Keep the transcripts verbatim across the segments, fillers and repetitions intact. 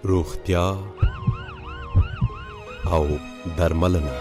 روغتیا او درملنه.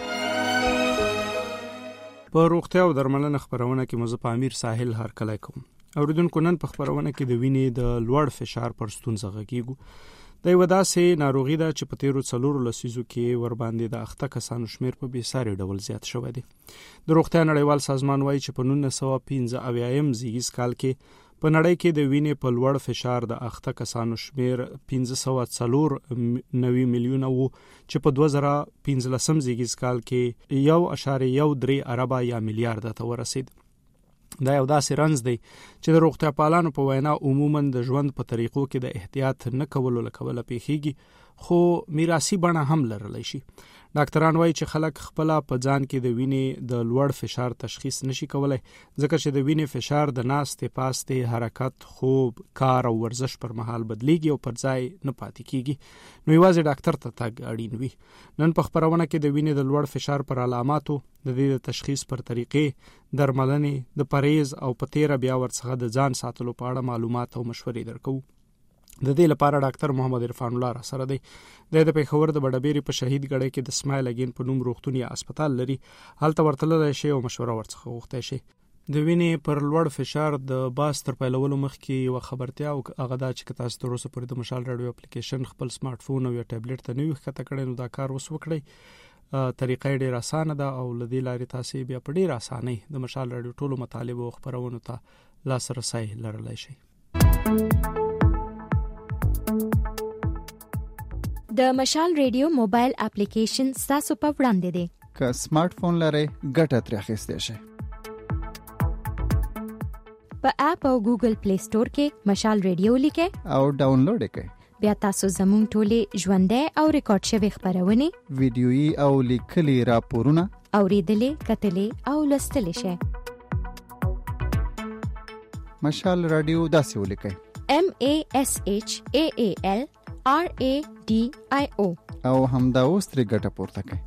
په روغتیا او درملنه خبرونه کې مزه پامیر ساحل هرکلی کوم. اوریدونکو نن په خبرونه کې د وینې د لوړ فشار پر ستونزه غږیږو. د یو داسې ناروغي ده چې په تیرو څلورو لسیزو کې ور باندې د اخته کسانو شمیر په بېساري ډول زیات شوی دی. د روغتیا نړیوال سازمان وایي چې په نولس سوه پنځه اویایم زیږیز کال کې په نړۍ کې د وینې په لوړ فشار د اخته کسانو شمیر پنځه سوه څلور نوي میلیونه وو چې په دوه زره پنځلسم زیږیز کال کې یو اعشاریه یو درې اربه یا میلیارډ ته ورسید. دا یو داسې رنځ دی چې د روغتیا پالانو په وینا عموما د ژوند په طریقو کې د احتیاط نه کولو له کبله پیښیږي، خو میراثي بڼه هم لرلی شي. ډاکټران وایي چې خلک خپل په ځان کې د وینې د لوړ فشار تشخیص نشي کولای، ځکه چې د وینې فشار د ناستې پاستې حرکت، خوب، کار او ورزش پر مهال بدلیږي او پر ځای نه پاتې کیږي، نو یوازې ډاکټر ته تګ اړین وي. نن په خبرونه کې د وینې د لوړ فشار پر علاماتو، د دې د تشخیص پر طریقې، درملنې، د پرهیز او په تیره بیا ورڅخه د ځان ساتلو په اړه معلومات او مشورې درکو. د دې لپاره ډاکټر محمد عرفان الله را سره دی. د پېښور د بډبېري په شهید ګړی کې د اسماعیل اګین په نوم روغتون یا هسپتال لري. هلته ورتللی شي او مشوره ورڅخه غوښتی شي. د وینې پر لوړ فشار د باس تر پیلولو مخکې یوه خبرتیا او هغه دا چې تاسو تر اوسه پورې د مشال راډیو اپلیکیشن خپل سمارټ فون او یا ټابلیټ ته نه وي ښکته کړی، نو دا کار اوس وکړئ. طریقه ډېر اسانه ده او له دې لارې تاسې بیا په ډېر اسانۍ د مشال راډیو ټولو مطالبو او خپرونو ته لاسرسی لرلی شئ. د مشال ریډیو موبایل اپلیکیشن ستاسو په وړاندې دی. که سمارټ فون لرئ ګټه ترې اخیستی شئ. په اپ او ګوګل پلی سٹور کې مشال ریډیو لیکئ او ډاونلوډ یې کړئ. بیا تاسو زموږ ټولې ژوندۍ او ریکارډ شوې خبرونې، ویډیويي او لیکلي راپورونه اوریدلې، کتلې او لوستلی شئ. مشال راډیو داسې ولیکئ: M A S H A A L R A D I O او همدا اوس ترې ګټه پورته کړئ.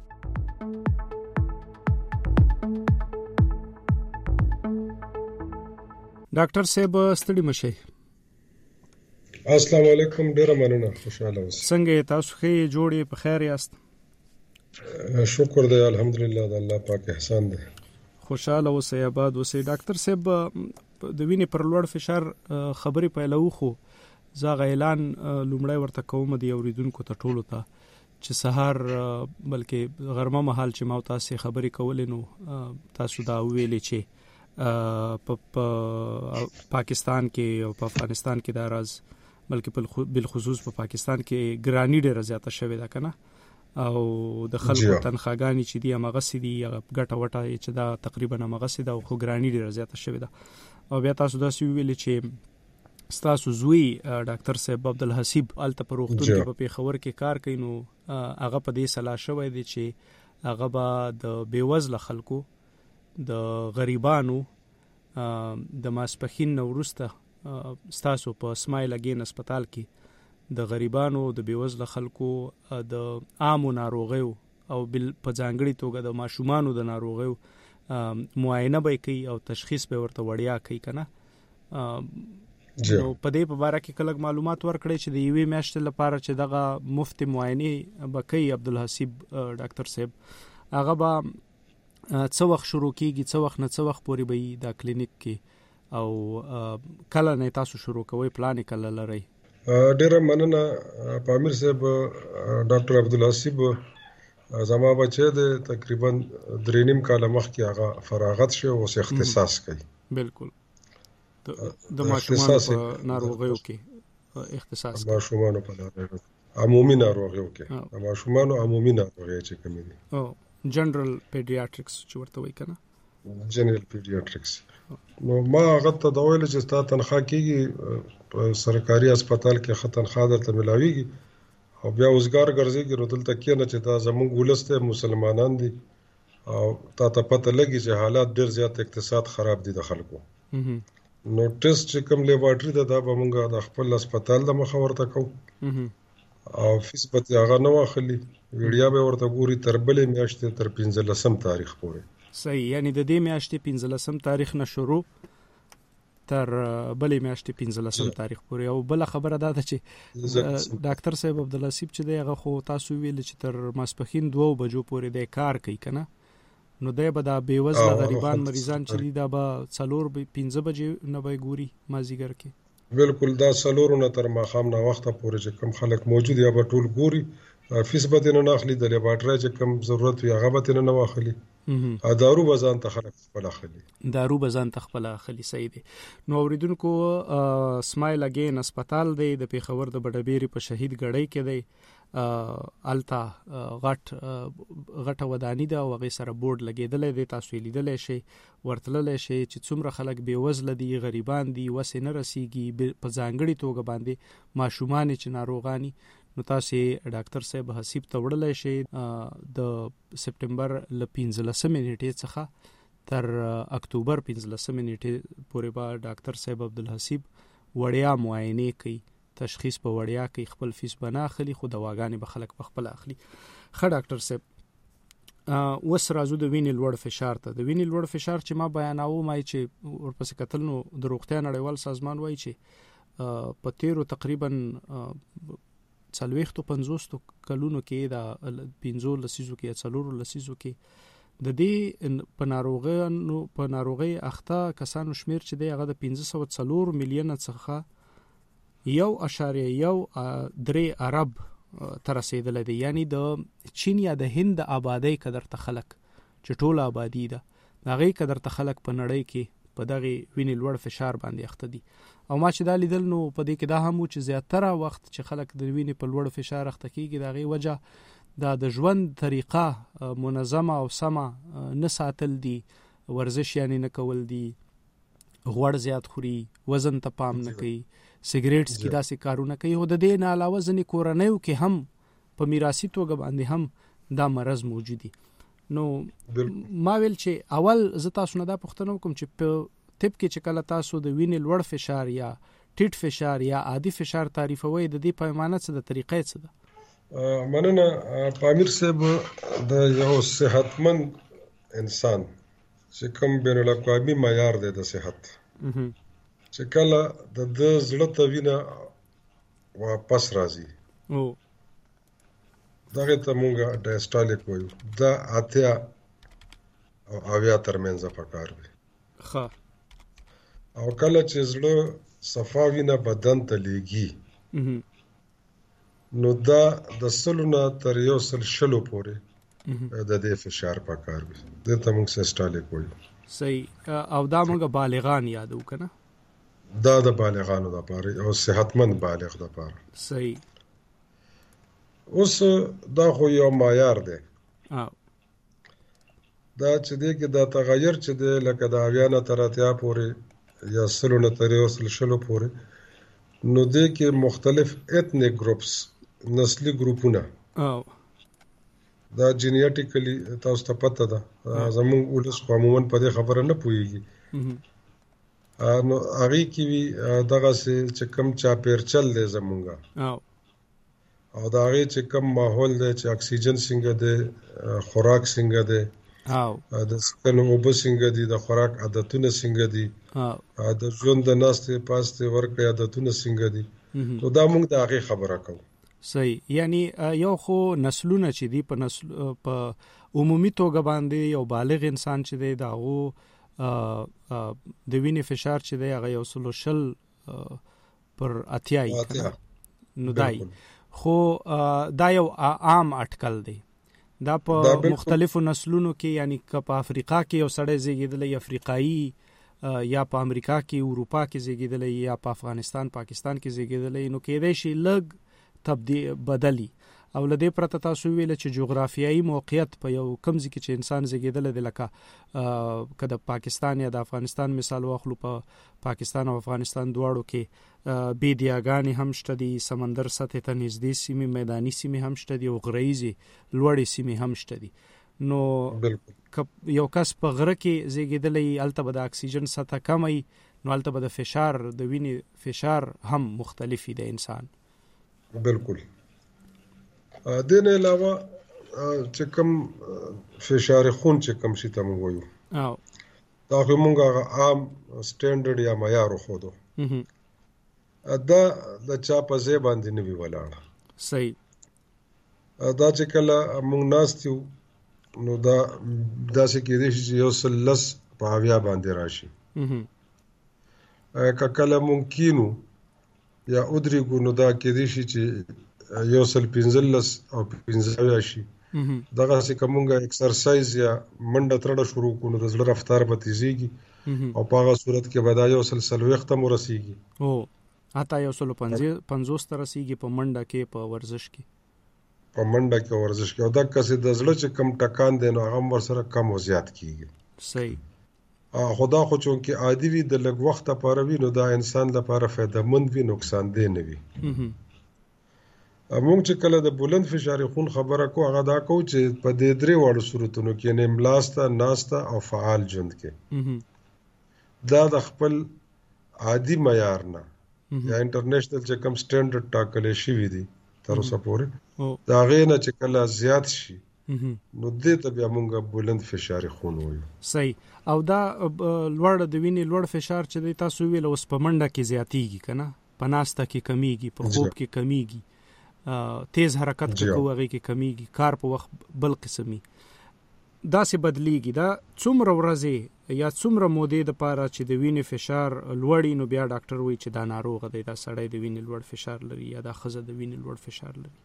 ډاکټر صاحب ستړي مشئ. السلام علیکم، ډیره مننه، خوشاله اوسئ. څنګه تاسو ښه جوړې په خیر یاست؟ شکر دی، الحمدلله، د الله پاک احسان دی. خوشاله اوسئ، آباد اوسئ. ډاکټر صاحب د وینې پر لوړ فشار خبرې پیلو، خو زه اعلان لومړی ورته کوم د اوریدونکو ته ټولو ته چې سهار بلکې غرمه مهال چې ما تاسو خبرې کولې، نو تاسو دا ویلې چې په پاکستان کې او په افغانستان کې دا راز، بلکې بالخصوص په پاکستان کې ګرانی ډېره زیاته شوې ده کنه، او د خلکو تنخواګانې چې دي همغسې دي، هغه ګټه وټه چې دا تقریبا همغسې ده، خو ګرانی ډېره زیاته شوې ده. او بیا تاسو داسې وویلې چې ستاسو زوی ډاکټر صاحب عبدالحسیب هلته په روغتون کې په پېښور کې کار کوي، نو هغه په دې سلا شوی دی چې هغه به د بېوزله خلکو، د غریبانو د ماسپښین نه وروسته ستاسو په اسماعیل اګین هسپتال کې د غریبانو، د بېوزله خلکو د عامو ناروغیو او په ځانګړې توګه د ماشومانو د ناروغیو معاینه به کوي او تشخیص به ورته وړیا کوي کنه. نو په دې په باره کې کلک معلومات ورکړئ چې د یوې میاشتې لپاره چې دغه مفت معاینې به کوي عبدالحسیب ډاکټر صاحب، هغه به څه وخت شروع کیږي، څه وخت نه څه وخت پورې به وي دا کلینیک کې، او کله نه تاسو شروع کوئ، پلان یې کله لرئ؟ ډیره مننه پامیر صاحب. ډاکټر عبدالحسیب زما بچی دی، تقریبا درې نیم کاله مخکې هغه فراغت شو، اوس اختصاص کوي. بالکل د ماشومانو په ناروغیو کې اختصاص کوي. ماشومانو په ناروغیو، عمومي ناروغیو کې، د ماشومانو عمومي ناروغي چې کومې دي، او جنرال پیډیاټریکس چې ورته وایي کنه، جنرال پیډیاټریکس. نو ما هغه ته دا ویل چې ستا تنخوا کېږي په سرکاري هسپتال کې، ښه تنخوا درته ملاویږي، او بیا اوزګار ګرځېږي، نو دلته کښېنه چې دا زموږ ولس دی، مسلمانان دي، او تا ته پته لګي چې حالات ډېر زیات اقتصاد خراب دي د خلکو. نو ټیسټ چې کوم لیبارټري ده دا به مونږ د خپل هسپتال د مخه ورته کوو، او فیس به هغه نه واخلي، ویډیا به ورته ګوري تر بلې میاشتې تر پنځلسم تاریخ پورې. صحیح، یعنی د دې میاشتې پنځلسم تاریخ نه شروع تر بلې میاشتې پنځلسم تاریخ پورې. او بل خبره دا ده چې ډاکټر صاحب عبدالحسیب چې دی هغه خو تاسو ویل چې تر ماسپښین دوه بجو پورې د کار کوي کنه، نو دی به دا بېوزله غریبان مریضان چې دي دا به څلور پنځه بجې نه به ګوري مازدیګر کې. بالکل دا څلورو نه تر ماښام نه وخته پورې چې کوم خلک موجود یا به ټول ګوري، فیس به ترې نه اخلي، د لیبارټرۍ چې کوم ضرورت وي هغه به ترې نه واخلي، دارو به ځان ته خلک خپله اخلي دارو به ځان ته خپله اخلي. صحیح دی. نو اورېدونکو سمایل اګین اسپتال دی د پېښور د بډبېرې په شهید ګړۍ کې دی، الته غټ غټه وداني ده او هغې سره بورډ لګېدلی دی، تاسو یې لیدلی شئ، ورتللی شئ چې څومره خلک بېوزله دي، غریبان دي، وسې نه رسیږي، په ځانګړې توګه باندې ماشومان چې ناروغان دي، نو تاسو ډاکټر صاحب حسیب ته وړلی شئ. د سپټمبر له پنځلسمې نیټې څخه تر اکتوبر پنځلسمې نیټې پورې به ډاکټر صاحب عبدالحسیب وړیا معاینې کوي، تشخیص په وړیا کوي، خپل فیس به نه اخلي خو دواګانې به خلک په خپله اخلي. ښه ډاکټر صاحب اوس راځو د وینې لوړ فشار ته. د وینې لوړ فشار چې ما بیانوم وایي چې ورپسې کتل نو د روغتیا نړیوال سازمان وایي چې په تیرو تقریبا څلوېښتو پنځوسو کلونو کې د پنځو لسیزو کې یا څلورو لسیزو کې د دې په ناروغیو په ناروغۍ اخته کسانو شمیر چې دی هغه د پنځه سوه څلور میلیونه څخه یو اشاریه یو درې ارب ته رسېدلی دی. یعنی د چین یا د هند د آبادۍ قدر ته خلک چې ټوله آبادي ده د هغې قدر ته خلک په نړۍ کې په دغې وینې لوړ فشار باندې اخته دي. او ما چې دا لیدل نو په دې کې دا هم و چې زیاتره وخت چې خلک د وینې په لوړ فشار اخته کېږي د هغې وجه دا د ژوند طریقه منظمه او سمه نه ساتل دي، ورزش یعنی نه کول دي، غوړ زیات خوري، وزن ته پام نه کوي، سیګریټس کې داسې کارونه کوي. او د دې نه علاوه ځینې کورنیو کې هم په میراثي توګه باندې هم دا مرض موجود دي. نو ما ویل چې اول زه تاسو نه دا پوښتنه وکړم چې په طب کې چې کله تاسو د وینې لوړ فشار یا ټیټ فشار یا عادي فشار تعریفوي د دې پیمانه څه د طریقې څه ده؟ مننه پامیر صاحب. د یو صحتمند انسان چې کوم بین الاقوامي معیار دی د صحت، چې کله د د زړه ته وینه واپس راځي دغه ته مونږه ډایسټالیک وایو، دا اتیا او اویا ترمنځ پکار وي. ښه. او کله چې زړه صفا وینه بدن ته لیږي نو دا د سلو نه تر یو سل شلو پورې د دې فشار پکار وي، دې ته مونږ سیسټالیک وایو. صحیح. او دا مونږ بالغان یادو که نه؟ دا د بالغانو دپاره او صحتمند بالغ دپاره. صحیح. اوس دا خو یو معیار دی، او دا چې دی کې دا تغیر چې دی لکه د اویا نه تر اتیا پورې یا سلو نه تر یو سل شلو پورې، نو دی کې مختلف ایتنیک ګروپس نسلی ګروپونه او دا جینیټیکلی تاسو ته پته ده، زمونږ ولس خو عموما په دې خبره نه پوهېږي، نو هغې کې وي دغسې چې کوم چاپېرچل دی زمونږه او او د هغې چې کوم ماحول دی چې اکسیجن څنګه دی، خوراک څنګه دی، او د څښلو اوبه څنګه دي، د خوراک عادتونه څنګه دي، د ژوند د ناستې پاستې ورکړې عادتونه څنګه دي، نو دا موږ د هغې خبره کوو. صحیح. یعنی یو خو نسلونه چې دي په نسل په عمومي توګه باندې یو بالغ انسان چې دی د هغو د وینې فشار چې دی هغه یو سلو شل پر اتیایي نو دای، خو دا یو عام اټکل دی. دا په مختلفو نسلونو کې، یعنی که په افریقا کې یو سړی زیږېدلی، افریقایي یا په امریکا کې، اروپا کې زیږېدلی، یا په افغانستان پاکستان کې زیږېدلی، نو کېدای شي لږ تبدیل بدلی. او له دې پرته تاسو ویل چې جغرافیایي موقعیت په یو کم ځای کې چې انسان زیږېدلی دی، لکه که د پاکستان یا د افغانستان مثال واخلو، په پاکستان او افغانستان دواړو کې بیدیاګانې هم شته دي، سمندر سطح ته نږدې سیمې، میداني سیمې هم شته دي، او غریزې لوړې سیمې هم شته دي. نو که یو کس په غره کې زیږېدلی، هلته به د اکسیجن سطح کم وي، نو هلته به د فشار د وینې فشار هم مختلف وي د انسان. بالکل. دې نه علاوه چې کوم فشار خون چې کوم شي ته موږ وایو، دا خو مونږ عام سټانډرډ یا معیار خو دو دا د چا په ځای باندې نه وی ولاړ صحیح دا چې کله مونږ ناستیو نو دا داسې کېدای شي چې یو سل لس په اویا باندې راشي که کله مونږ کینو یا ادرېږو نو دا کېدای شي چې یو سل پنځلس او پنځه اویا شي دغسې که مونږ اکسرسایز یا منډه ترړه شروع کړو نو د زړه رفتار به تیزېږي او په هغه صورت کې به دا یو سل څلوېښت ته مو رسېږي او حتی یو سل پنځوس ته رسېږي په منډه کې په ورزش کې په منډه کې ورزش کې او دغسې د زړه چې کم ټکان دی نو هغه هم ورسره کم او زیات کېږي صحیح خو دا خو چونکې عادي وي د لږ وخت لپاره وي نو دا انسان لپاره فایدهمند وي نقصان دی نه وي مونږ چې کله د بلند فشار خون خبره کو هغه دا کو چې په دې درې واړو صورتونو کې یعنې ملاسته ناسته او فعال ژوند کې دا د خپل عادي معیار نه یا انټرنیشنل چې کوم سټانډرډ ټاکلی شوي دي تر اوسه پورې د هغې نه چې کله زیات شي نو دې ته بیا مونږ بلند فشار خون وایو صحیح او دا لوړ د وینې لوړ فشار چې دی تاسو ویل اوس په منډه کې زیاتیږي که نه په ناسته کې کمیږي په خوب کې کمیږي تیز حرکت کې کوو هغې کې کمیږي کار په وخت بل قسمي داسې بدلیږي دا څومره ورځې یا څومره مودې دپاره چې د وینې فشار لوړي نو بیا ډاکټر وایي چې دا ناروغه دی دا سړی د وینې لوړ فشار لري یا دا ښځه د وینې لوړ فشار لري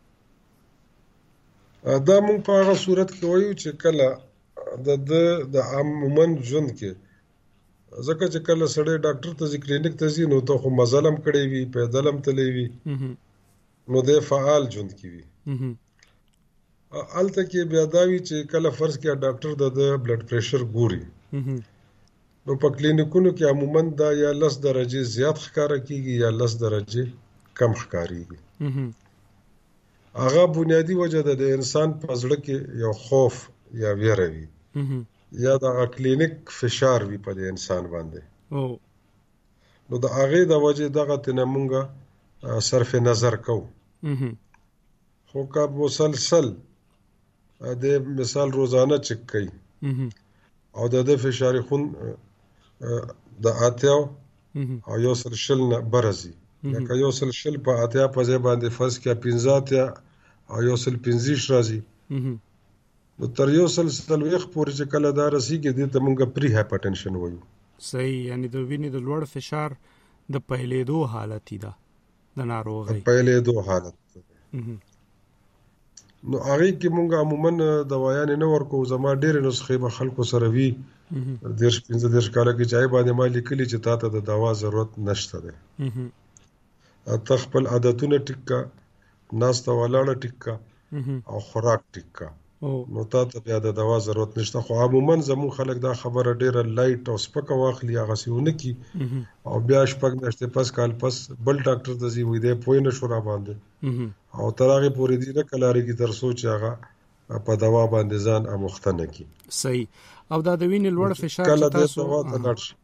دا مونږ په هغه صورت کې وایو چې کله د د د عموما ژوند کې ځکه چې کله سړی ډاکټر ته ځي کلینیک ته ځي نو ته خو مزل هم کړی وي پیدل هم تللی وي نو دی فعال ژوند کې وي هلته کې بیا دا وي چې کله فرض کړه ډاکټر د د بلډ پریشر ګوري نو په کلینیکونو کې عموما دا یا لس درجې زیات ښکاره کېږي یا لس درجې کم ښکارېږي هغه بنیادی وجه ده د انسان په زړه کې یو خوف یا ویره وي یا د کلینیک فشار وي په د انسان باندې نو د هغې د وجې دغه تنه مونږ صرف نظر کوو خو که مسلسل د مثال روزانه چک کوي او د د فشار خون د اتیاو او یو سل شل نه برزي لکه یو سل شل په اتیا په ځای باندې فرض کړه پنځه اتیا او یو سل پنځه راځي نو تر یو سل څلوېښت پورې چې کله دا رسېږي دې ته مونږ پري هایپرټنشن وایو صحیح یعنې د وینې د لوړ فشار د پیلېدو حالت ده د ناروغۍ پیلېدو حالت نو هغې کې مونږ عموما دوايانې نه ورکوو زما ډېرې نسخې به خلکو سره وي دېرش پنځه دېرش کاله کې چې هغې باندې ما لیکلي چې تا ته د دوا ضرورت نشته دی ته خپل عادتونه ټیک کا ناسته ولاړه ټیک کا او خوراک ټیک کا نو تا ته بیا د دوا ضرورت نشته خو عموما زموږ خلک دا خبره ډېره لایټ او سپکه واخلي هغسې ونه کړي او بیا شپږ میاشتې پس کال پس بل ډاکټر ته ځي وایي دی پوه نه شو را باندې او تر هغې پورې دي نه کلارېږي تر څو چې هغه په دوا باندې ځان اموخته نه کړي صحیح او دا د وینې لوړ فشار کله دې دوا ته لاړ شي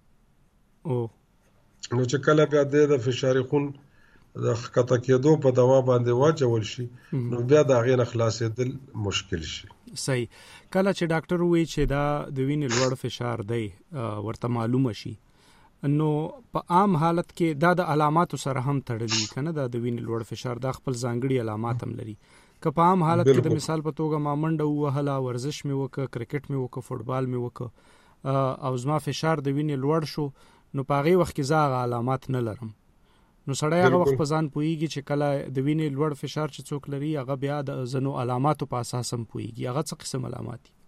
نو چې کله بیا دی د فشار خون د ښکته کېدو په دوا باندې واچول شي نو بیا د هغې نه خلاصېدل مشکل شي صحیح کله چې ډاکټر وایي چې دا د وینې لوړ فشار دی ورته معلومه شي نو په عام حالت کې دا د علاماتو سره هم تړلی که نه دا د وینې لوړ فشار دا خپل ځانګړي علامات هم لري که په عام حالت کې د مثال په توګه ما منډه ووهله ورزش مې وکړه کرکټ مې وکړه فوټبال مې وکړه او زما فشار د وینې لوړ شو نو په هغې وخت کې زه هغه علامات نه لرم نو سړی هغه وخت په ځان پوهېږي چې کله د وینې لوړ فشار چې څوک لري هغه بیا د ځینو علاماتو په اساس هم پوهېږي هغه څه قسم علامات دي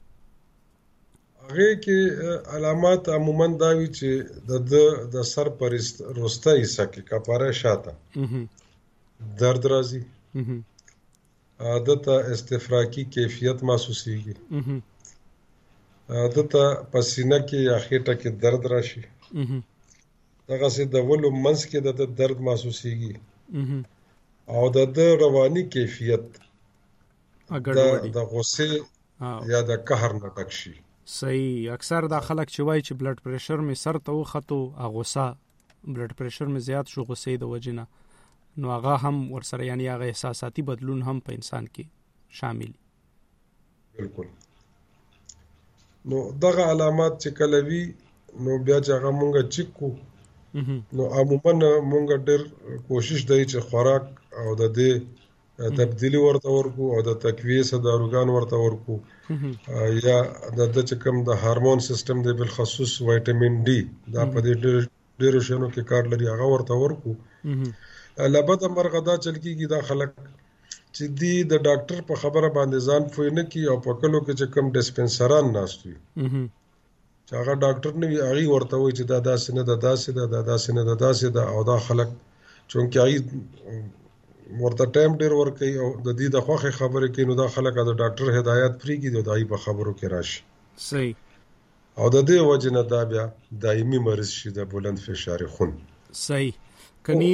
هغې کې علامات عموما دا وي چې د د د سر په وروستی حصه کې کپاره شاته درد راځي دته استفراقي کیفیت محسوسېږي دته په سینه کې یا خېټه کې درد راشي دغسې د ولو منځ کې د درد محسوسېږي او د د رواني کیفیت د غصې یا د قهر نه ډک شي صحیح اکثر دا خلک چې وایي چې بلډ پریشر مې سر ته وختو غصه بلډ پریشر مې زیات شو غصې د وجې نه نو هغه هم ورسره یعنی هغه احساساتي بدلون هم په انسان کې شامل بالکل نو دغه علامات چې کله وي نو بیا چې هغه مونږ چیک کو نو عموما مونږ ډېر کوشش دی چې خوراک او د دې تبدیلی ورته ورکو او د تقویه صداروګان ورته ورکو یا د د چې کوم د هارمون سیستم دی بل خصوص وټامین ډي دا په دې ډېر ډېر شنو کې کار لري هغه ورته ورکو لبد مرغه دا چل کیږي دا خلک چې دی د ډاکټر په خبره باندې ځان پوي نه کی او په کلو کې چې کوم ډسپنسران ناست وي چې هغه ډاکټر نه وي هغه ورته وي چې دا داسې نه دا داسې دا داسې نه دا داسې دا او دا خلک چونکه هغه ورته ټایم ډیر ورکي او د دې د خوخه خبره کې نو دا خلک د ډاکټر هدایت پری کی د دای په خبرو کې راشي صحیح او د دې وجه نه دا بیا دایمي مرز شي د بلند فشار خون صحیح کني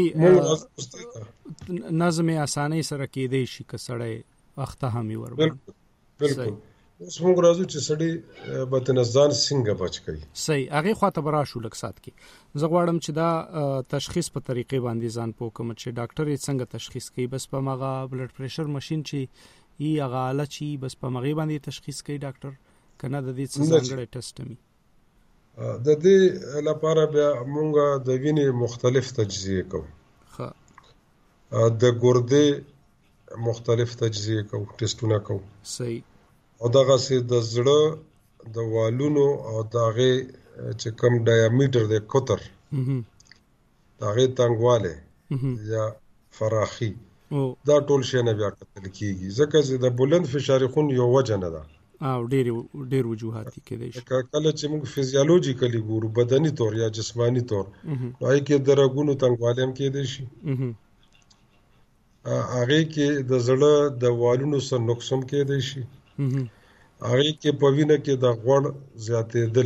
نظم اسانه سره کېدې شي کسړې اخته همي ور بالکل بالکل اوس موږ راځو چې سړی بدنظان څنګه بچ کړي صحیح هغه خواته برا شو لکسات کې زه غواړم چې دا تشخیص په طریقې باندې ځان پوکم چې ډاکټر یې څنګه تشخیص کوي بس په مغه بلډ پريشر ماشين چې ای هغه اله چې بس په مغه باندې تشخیص کوي ډاکټر کنه د دې څه څنګه ټیسټ می د دې لپاره بیا مونږه د وینې مختلف تجزیه کوو ښه د ګردې مختلف تجزیه کوو ټیسټونه کوو صحیح او دغه سي د زړه د والونو او دغه چې کم ډایامیټر د کوتر دغه تنګواله یا فراخي دا ټول شی نه بیا کتل کیږي ځکه چې د بلند فشار خون یو وجه نه ده او ډېر ډېر وجوهات کې دي کله چې موږ فزیولوژیکلی ګورو بدني تور یا جسمانی تور نو هغه کې درګونو تنګواله هم کې دي شي هغه کې د زړه د والونو سره نقص هم کې دي شي هغه کې په وینه کې د غوړ زیاتېدل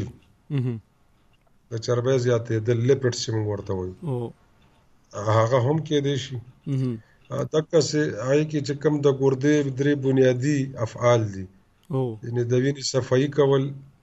د چربي زیاتېدل لیپټ چې موږ ورته وایو هغه هم کې دي شي دغه څه هغه کې چې کوم د ګردې درې بنیادی افعال دي او یعنی د وینې صفائی کول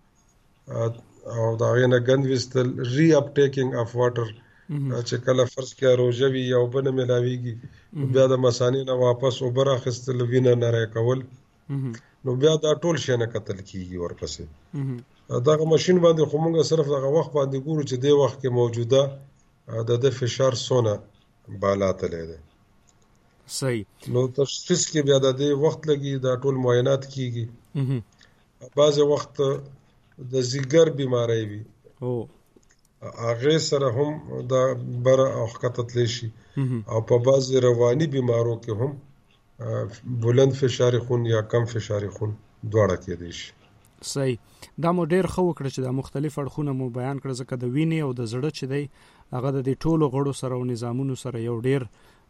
او دا غینه غند وستل ری اپ ټیکینګ اف واټر چې کله فرض کې روجوي یا وبنه ملاويږي بیا د مسانې نه واپس اوبر اخستل وینه نه راکول نو بیا دا ټول شي نه قتل کیږي ورپسې دا ماشين باندې خو موږ صرف دغه وخت باندې ګورو چې د وخت کې موجوده د د فشار سونه بالا تللی دی صحیح نو تشخیص کې بیا د دې وخت لګي دا ټول معاینات کیږي بعض وخت د زیګر بیماری وي او هغه سره هم دا بر او خطتلی شي او په بعض رواني بیمارو کې هم بلند فشار خون یا کم فشار خون دواړه کېدای شي صحیح دا مو ډیر خو کړ چې د مختلف اړخونو مو بیان کړ ځکه د وینې او د زړه چې دی هغه د دې ټولو غړو سره او نظامونو سره یو ډیر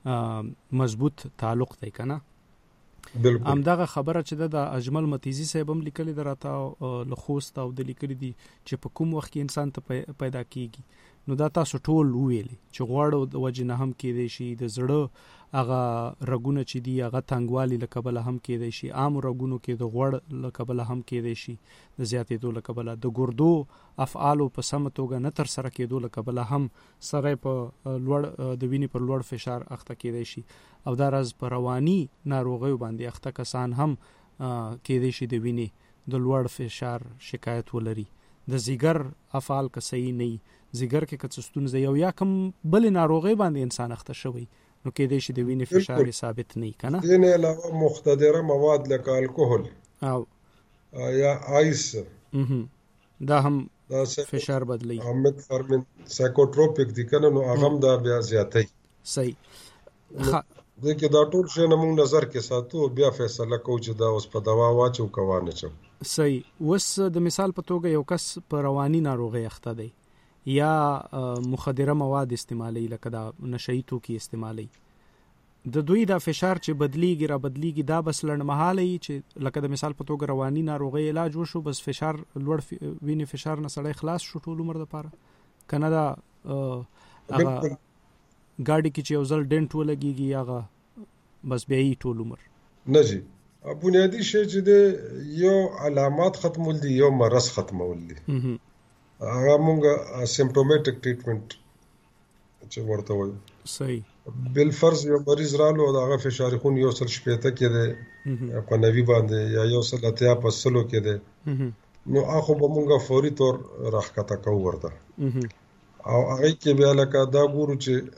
مضبوط تعلق دی کنه بالکل ام دغه خبره چې د اجمل متیزی صاحب هم لیکلي دراته لخوست او د لیکلي دي چې په کوم وخت کې انسان ته پیدا کیږي نو دا تاسو ټول ویلي چې غواړو د وجه نه هم کېدای شي د زړه هغه رګونه چې دی هغه تنګوالي لکبل هم کېدای شي عام رګونو کې د غوړ لکبل هم کېدای شي د زیاتېدو لکبل د ګردو افعال په سم توګه نه تر سره کېدو لکبل هم سره په لوړ د وینې پر لوړ فشار اخته کېدای شي او دا راز په رواني ناروغیو باندې اخته کسان هم کېدای شي د وینې د لوړ فشار شکایت ولري د زیګر افعال که صحیح نه زیګر کې کڅستون زه یو یا کم بل ناروغي باندې انسان اخته شوی نو کې دې شي د وینې فشار ثابت نه کنه دین علاوه مختدره مواد لکه الکوهول او یا آیس دا هم فشار بدلی امت فرمن سایکوټروپیک دي کنه نو هغه دا بیا زیاتای صحیح دغه دا ټول شی نه موږ نظر کې ساتو بیا فیصله کوو چې دا اوس په دوا واچو کوانه چو صحیح وس د مثال په توګه یو کس په رواني ناروغي اخته دی یا مخدره مواد استعمالي لکه دا نشئی توکي استعمالي د دوی دا فشار چې بدلیږي را بدلیږي دا بس لړمحالي چې لکه د مثال په توګه رواني ناروغي علاج وشو بس فشار لوړ وینې فشار نه سړی خلاص شو ټول عمر لپاره کنه دا هغه ګاډي کې چې یو ځل ډنټ ولګيږي هغه بس بیا یې ټول عمر نه جی بنیادی شی چې د یو علامات ختمول دي یو مرض ختمول دي هغه مونږه سیمپټومټک ټریټمنټ چې ورته وایو صحیح بل فرض یو مریض رالو دا هغه فشار خون یو سل شپېته کې ده په نوي باندې یا یو سل اتیا په سلو کې ده نو اخو به مونږه فوري تور راخکته کو ورته او هغه کې بیا لکه دا ګورو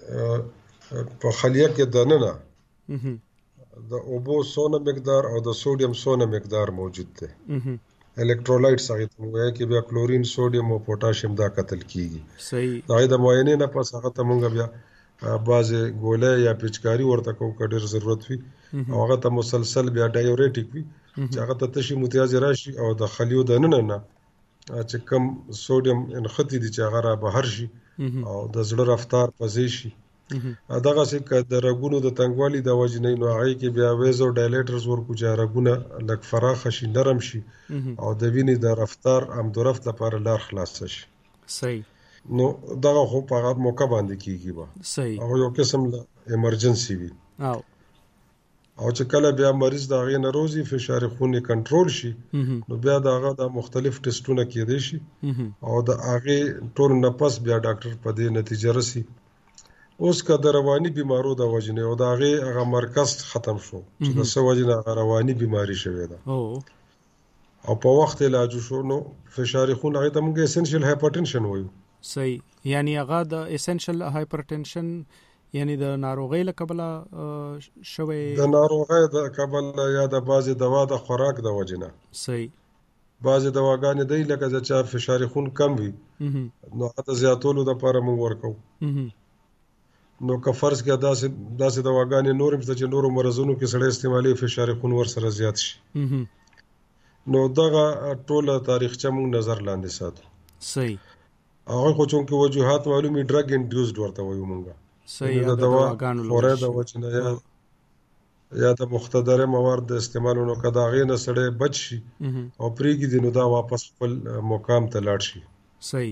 چې په خلیه کې دننه د اوبو سونه مقدار او د سوډیم سونه مقدار موجود دی الکترولایټس هغه ته وایي چې بیا کلورین سوډیم او پوتاشیم دا قتل کیږي صحیح دا د معاینې نه پس هغه ته مونږ بیا بعضې ګولۍ یا پچکاري ورته کوو که ډېر ضرورت وي او هغه ته مسلسل بیا ډایوریټیک وي چې هغه ته تشي متیازې راشي او د خلیو دننه نه چې کم سوډیم انخطي دي چې هغه را بهر شي او د زړه رفتار پزې شي دغسې که د رګونو د تنګوالي د وجې نه نو هغې کې بیا ویزو ډایلیټرز ورکړو چې رګونه لږ فراخه شي نرم شي او د وینې د رفتار همدورفت لپاره لار خلاصه شي صحیح نو دغه خو په هغه موقع باندې کیږي به صحیح او یو قسم له ایمرجنسي وي او او چې کله بیا مریض د هغې نه روزي فشار خونې کنټرول شي نو بیا د هغه د مختلف ټسټونه کیدی شي او د هغې ټول نه پس بیا ډاکټر په دې نتیجه رسي اوس که د رواني بیمارو د وجې نه او د هغې هغه مرکز ختم شو چې د څه وجې نه هغه رواني بیماري شوې ده او په وخت علاج شو نو فشار خون هغې ته موږ اسنشل هایپرټنشن وایو صحیح یعنی هغه د اسنشل هایپرټنشن یعنی د ناروغۍ له کبله شوی د ناروغۍ د کبله یا د بعضې دوا د خوراک د وجې نه صحیح بعضې دواګانې دی لکه د چا فشار خون کم وي نو هغه د زیاتولو دپاره موږ ورکوو نو که فرض کړه داسې داسې دواګانې نور هم شته چې نورو مرضونو کې سړی استعمالوي فشار خون ورسره زیات شي نو دغه ټوله تاریخچه موږ نظر لاندې ساتو صحیح هغه خو چونکې وجوهات معلومي ډرګ انډیوسډ ورته وایو مونږه صحیح د دوا خورۍ د وجې نه یا یا د مختدره مواد د استعمال نو که د هغې نه سړی بچ شي او پرېږدي نو دا واپس خپل مقام ته لاړ شي صحیح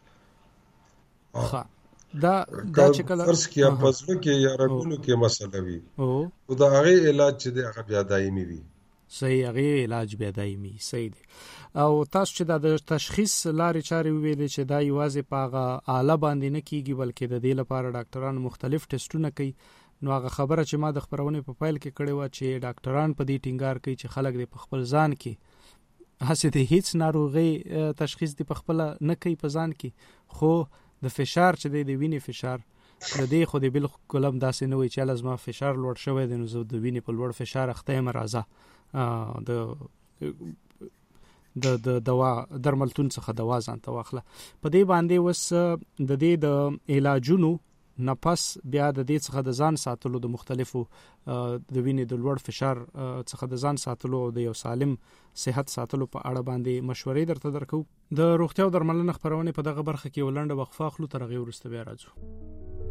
ښه دا دا چې کله فرض کړه په زړه کې یا رګونو کې مسله وي نو د هغې علاج چې دی هغه بیا دایمي وي صحیح هغې علاج بیا دایمي صحیح دی او تاسو چې د تشخیص لارې چارې وویلې چې دا یوازې په هغه آله باندې نه کیږي بلکې د دې لپاره ډاکټران مختلف ټسټونه کوي نو هغه خبره چې ما د خبرونې په پیل کې کړې وه چې ډاکټران په دې ټینګار کوي چې خلک دې په خپل ځان کې هسې د هیڅ ناروغۍ تشخیص دې په خپله نه کوي په ځان کې خو د فشار چې دی د وینې فشار د دې خو دې بالکل هم داسې نه وي چې هله زما فشار لوړ شوی دی نو زه د وینې په لوړ فشار اخته یم راځه د د د دوا درملتون څخه دوا ځان ته واخله په دې باندې وس د دې د علاجونو نه پس بیا د دې څخه د ځان ساتلو د مختلفو د وینې د لوړ فشار څخه د ځان ساتلو او د یو سالم صحت ساتلو په اړه باندې مشورې درته درکو د روغتیا او درملنې خبرونه په دغه برخه کې ولنډه وقفه اخلو تر هغې وروسته بیا راځو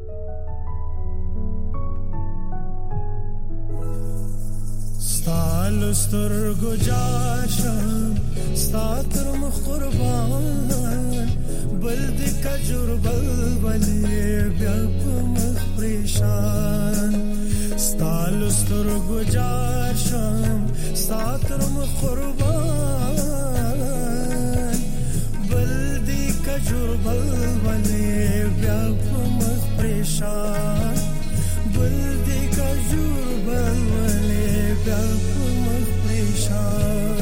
ستال سترګو جاشم ستاتر مخ قربان بل د کجور بل بلې بیا په مخ پریشان ستال سترګو جاشم ستاتر مخ قربان بل د کجور بل بلې بیا په مخ پریشان بل د کجور بل بلې بیا په مخ پریشان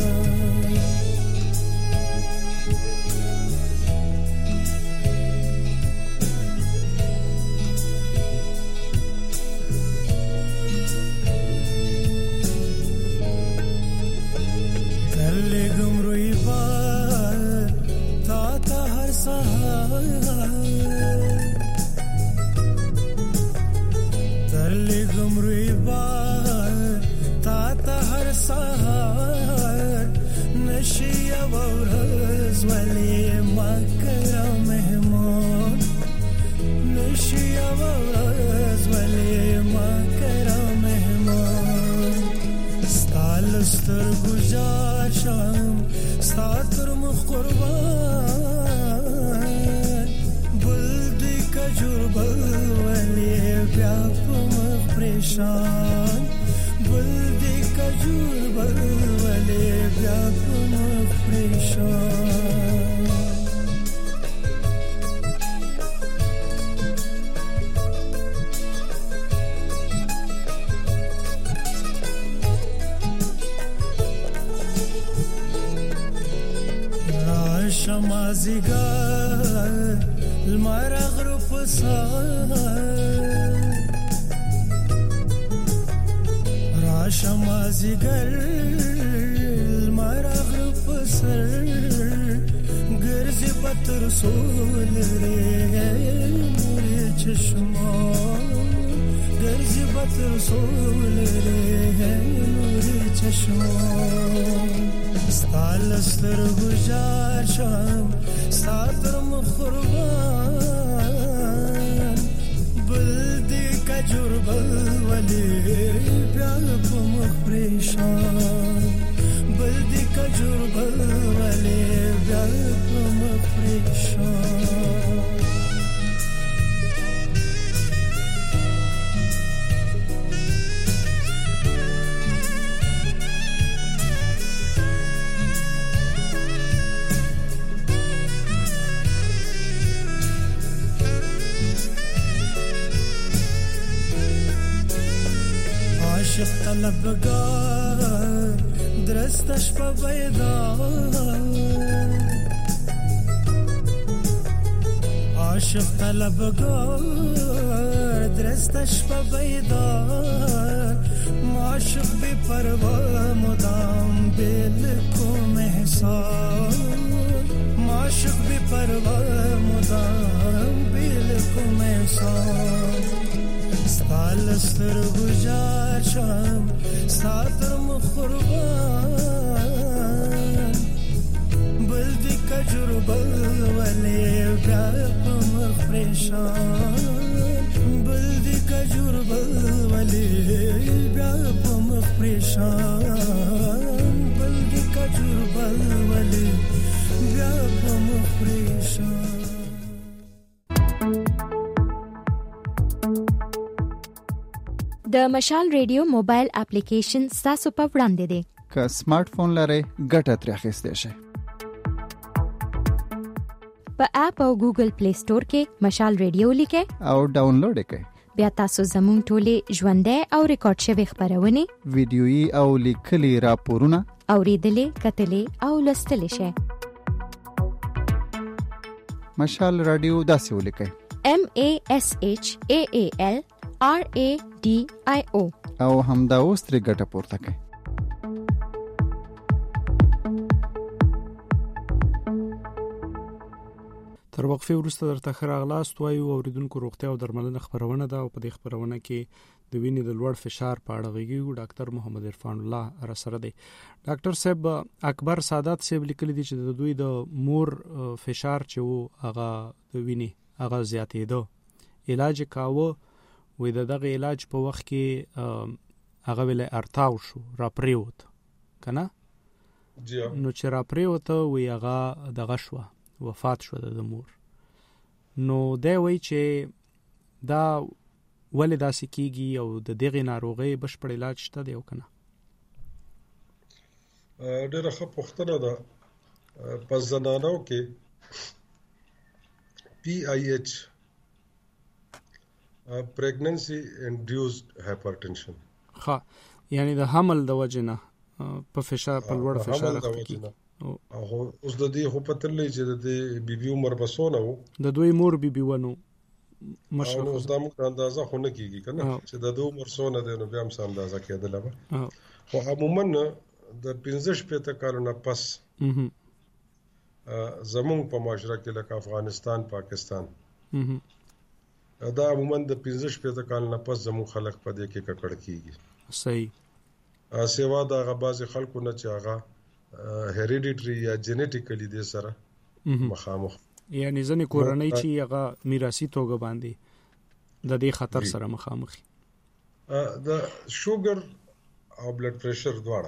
شمازیګر لمر غروب سار را شمازیګر لمر غروب سار ګرځي پتر سول نور چشمه ګرځي پتر سول نور چشمه ستال ستر گزار شام ستر مخربان بلدی کجور بل ولی بیال پا مخبریشان بلدی کجور بل ولی بیال پا مخبریشان عاشق طلبگار درستش پا بیدار عاشق طلبگار درستش پا بیدار معاشق بی پروا مدام بلکم احسان معاشق بی پروا مدام بلکم احسان ستال ستر گزار شام ستر مخربان بلدی کجور بل ولی بیاب مخبریشان بلدی کجور بل ولی بیاب مخبریشان بلدی کجور بل ولی بیاب مخبریشان. د مشال ریډیو موبایل اپلیکیشن ستاسو په وړاندې دی. که سمارټ فون لرئ ګټه ترې اخیستی شئ. په اپ او ګوګل پلی سٹور کې مشال ریډیو لیکئ او ډاونلوډ یې کړئ. بیا تاسو زموږ ټولې ژوندۍ او ریکارډ شوي خپرونې ویډیويي او لیکلي راپورونه اوریدلې کتلې او لوستلی شئ. مشال رادیو داسې ولیکئ M A S H A A L R A D I O او همدا اوس ترې ګټه پورته کړئ. تر وقفې وروسته درته ښه راغلاست وایو. اوریدونکو روغتیا او درملنه خپرونه ده او په دې خپرونه کې د وینې د لوړ فشار په اړه غږیږو. ډاکټر محمد عرفان الله را سره دی. ډاکټر صاحب اکبر سادات صاحب لیکلي دي چې د دوی د مور فشار چې وو هغه د وینې هغه زیاتېده، علاج کاوه، وې د دغه علاج په وخت کې هغه ویل ارتاو شو، را پریوت کنه جی نو چې را پریوت وې هغه دغه شو، وفات شو د مور. نو دا وایي چې دا ولې داسې کیږي او د دغه ناروغۍ بشپړ علاج شته دی او کنه؟ ډېره ښه پوښتنه ده. په زنانو کې پی آی ایچ pregnancy induced hypertension ها یعنی د حمل د وجه نه په فشار په لوړ فشار کې او اوس د دې خو پته لري چې د بي بي عمر بسونه وو د دوی مور بي بي ونو مشخص اوس د موږ اندازه خو نه کیږي کنه چې د دوه عمر سونه د نو بیا هم سم اندازه کېدل به خو عموما د پنځه شپږ کالونو پس زمون په معاشره کې لکه افغانستان پاکستان دا عموما د پنځه شپږ کالونو پس زمون خلک په دې کې ککړ کیږي. صحیح. سیوا دا غباز خلکو نه چې هغه هریډیټری یا جنیټیکلی دي سره مخامخ یعنی ځنې کورنۍ چې هغه میراثي توګه باندې د دې خطر سره مخامخ د شوګر او بلډ پريشر دواړه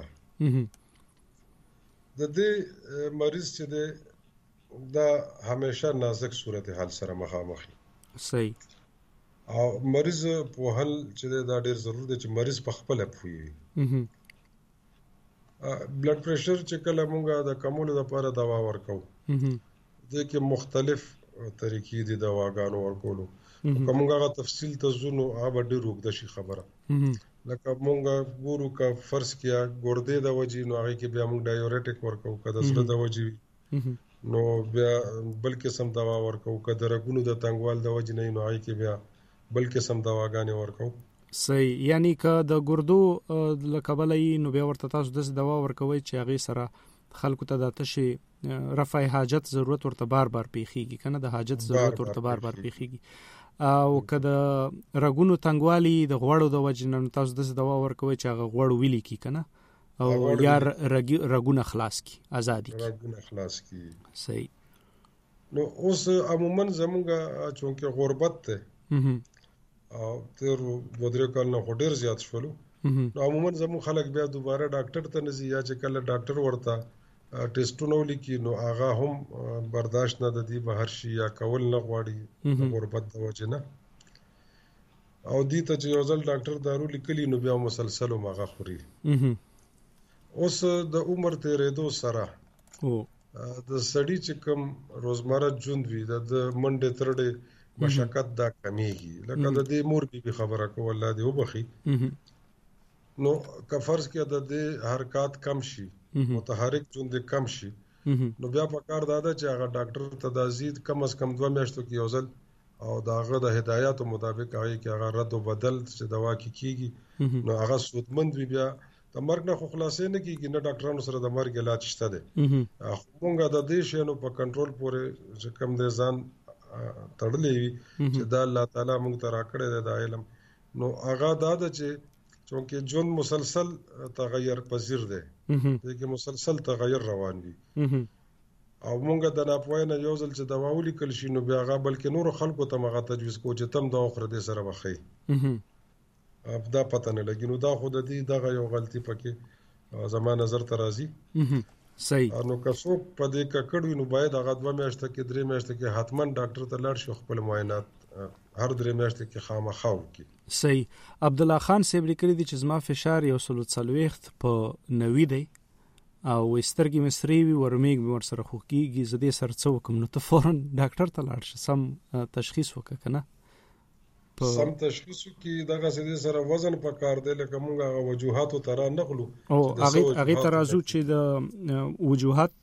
د دې مریض چې دا همیشه نازک صورتحال سره مخامخ. صحیح. او مریض په حل چې دا ډېر ضروري دی چې مریض په خپل پوي. بلډ پريشر چې کله مونږه د کمولو لپاره دوا ورکو د کې مختلف طریقې دي دواګانو ورکولو. کومه تفصیل ته زونو هغه ډېر وګد شي خبره لکه مونږه ګورو کا فرض کیا ګردې د وجې نو هغه کې بیا مونږ ډایورټیک ورکو کده سره د وجې نو بیا بل قسم دوا ورکو که د رګونو د تنګوال د وجې نه نو هغې کې بیا بل قسم دواګانې ورکو. صحیح، یعنی که د ګردو له کبله یي نو بیا ورته تاسو داسې دوا ورکوئ چې هغې سره خلکو ته د تشې رفع حاجت ضرورت ورته بار بار پیښیږي که نه، د حاجت ضرورت ورته بار بار پیښیږي. او که د رګونو تنګوالي د غوړو د وجې نه نو تاسو داسې دوا ورکوئ چې هغه غوړ ویلي کي که نه، او یا رګونه خلاص کی، آزادي کی، رګونه خلاص کی. صحیح. نو اوس عموما زمونږ چونکه غربت ته او تر دوه درې کال نه خو ډېر زیات شولو، نو عموما زموږ خلک بیا دوباره ډاکټر ته نه ځي، یا چې کله ډاکټر ورته ټیسټونه ولیکي نو هغه هم برداشت نه د دې بهر شي یا کول نه غواړي د غربت د وجې نه، او دې ته چې یو ځل ډاکټر دارو لیکلي نو بیا مسلسل هم هغه خوري. اوس د عمر تیرېدو سره د سړي چې کوم روزمره ژوند وي د منډې ترړې مشقت دا کمیږي، لکه د دې مور بي بي خبره کو الله دې وبخي، نو که فرض کې د دې حرکات کم شي، متحرک ژوند کم شي، نو بیا په کار دا ده چې هغه ډاکټر ته د زید کم از کم دوه میاشتو کې یو ځل او د هغه د هدایاتو مطابق هغه کې هغه رد او بدل چې دوا کې کیږي نو هغه سودمند وي. بیا د مرګ نه خو خلاصې نه کیږي، نه ډاکټرانو سره د مرګ علاج شته دی، مونږ د دې شیانو په کنټرول پورې چې کم دی ځان تړلی وي چې دا الله تعالی مونږ ته راکړی دی دا علم، نو هغه دا ده چې چونکې ژوند مسلسل تغیر پذیر دی، دې کې مسلسل تغیر روان وي، او مونږ د ناپوهۍ نه یو ځل چې دوا ولیکل شي نو بیا هغه بلکې نورو خلکو ته هغه تجویز کوو چې تم دا وخوره دې سره وښیي، دا پته نه لګي. نو دا خو د دې دغه یو غلطي پکې زما نظر ته راځي. صحیح. نو که څوک په دې ککړ وي نو باید هغه دوه میاشتې کې درې میاشتې کې حتما ډاکټر ته لاړ شي، خپل معاینات هر درې میاشتې کې خامخا وکړي. صحیح. عبدالله خان صاحب لیکلي دي چې زما فشار یو سل څلوېښت په نوي دی او سترګې مې سرې وي، ورمېږ مې ورسره خوږېږي، زه دې سره څه وکړم؟ نو ته فوراً ډاکټر ته لاړ شه، سم تشخیص وکړه که نه. سم تشخیصو کې دغه سړي سره وزن په کار دی، لکه موږ هغه وجوهاتو ته را نغلو او هغې ته راځو چې د وجوهات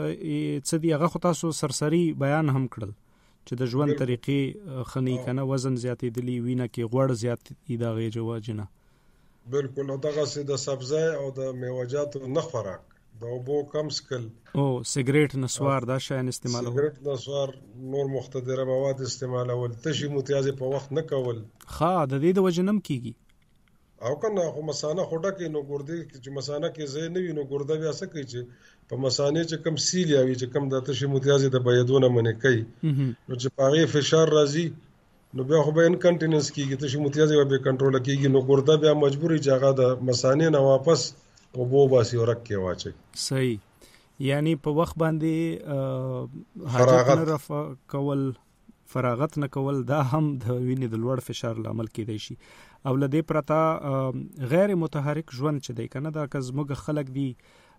څه دي، هغه خو تاسو سرسري بیان هم کړل چې د ژوند طریقې ښه نه که نه، وزن زیاتېدلي، وینه کې غوړ زیات دي د هغې جو وجې نه. بلکل. او دغسې د سبزی او د میوهجاتو نه خوراک، د اوبو کم څښل، او سګریټ، نسوار، دا شیان استعمالول، سګریټ، نسوار، نور مختدره مواد استعمالول، تشې متیازې په وخت نه کول، ښه د دې د وجې نه هم کېږي. او که نه خو مثانه خو ډکې نو ګردې چې مثانه کې ځای نه وي نو ګرده بیا څه کوي چې په مثانې چې کم سیل یا وي چې کم د تشې متیازې د بهېدو نه منې کوي، نو چې په هغې فشار راځي نو بیا خو به انکنټیننس کېږي، تشې متیازې به بې کنټروله کېږي، نو ګرده بیا مجبور وي چې هغه د مثانې نه واپس اوبو باسي او رګ کې واچوي. صحیح. یعنی په وخت باندې حاجت نه رفع کول، فراغت نه کول، دا هم د وینې د لوړ فشار لامل کېدی شي. او له دې پرته غیر متحرک ژوند چې دی که نه، دا که زموږ خلک دي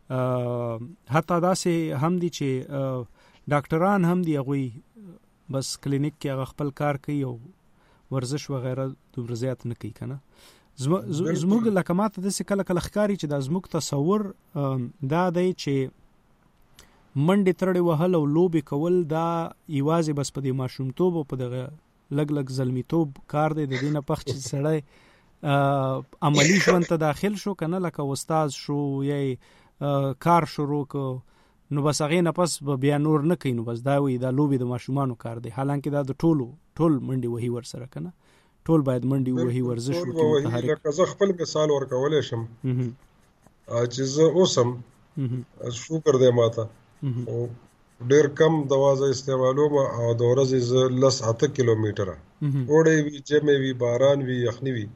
حتی داسې هم دي چې ډاکټران هم دي هغوی بس کلینیک کې هغه خپل کار کوي او ورزش وغیره دومره زیات نه کوي که نه. زموږ لکه ماته داسې کله کله ښکاري چې دا زموږ تصور دا دی چې منډې ترړې وهل او لوبې کول دا یوازې بس په دې ماشومتوب او په دغه لږ لږ زلمیتوب کار دی، د دې نه پخ چې سړی عملي ژوند ته داخل شو که نه، لکه استاد شو یا کار شروع کو نو بس هغې نه پس به بیا نور نه کوي، نو بس دا وایي دا لوبې د ماشومانو کار دی، حالانکه دا د ټولو ټول منډې وهي ورسره که نه، ټول باید منډې وهي، ورزش وکړي، متحرک. لکه زه خپل مثال ورکولی شم چې زه اوس هم شکر دی ماته او ډېر کم دوا زه استعمالوم او د ورځې زه لس اته کیلومیټره، اوړی وي، ژمی وي، باران وي، یخني وي،